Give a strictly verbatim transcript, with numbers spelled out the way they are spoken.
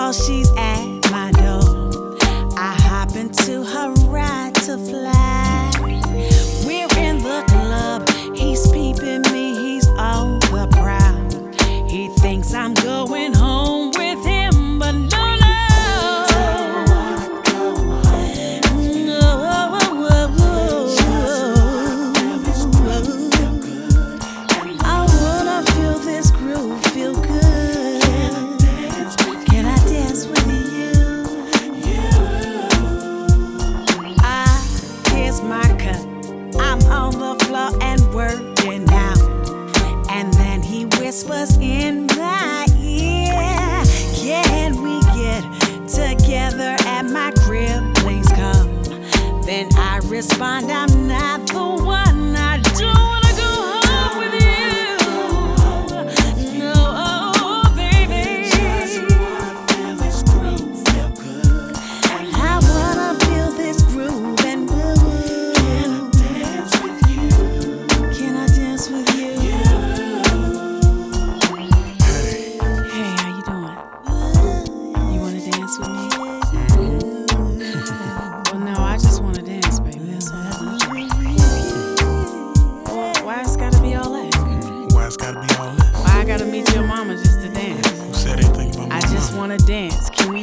while she's at my door. I hop into her ride to fly. We're in the club, he's peeping me, he's on the prowl. He thinks I'm going home with him, but no, no. I wanna feel this groove, feel good. Can I dance with you? I, here's my cup. I'm on the floor and working out. And then he whispers in my ear, can we get together at my crib? Please come. Then I respond, I'm not the one. I don't wanna go home with you. No, baby. I wanna feel this groove and move. Can I dance with you? Can I dance with you? Hey, how you doing? You wanna dance with me? Well, no, I just wanna dance, baby. That's all. Why it's gotta be all that? Why it's gotta be all this? Why I gotta meet your mama just to dance? Who said anything about my I just mama? wanna dance. Can we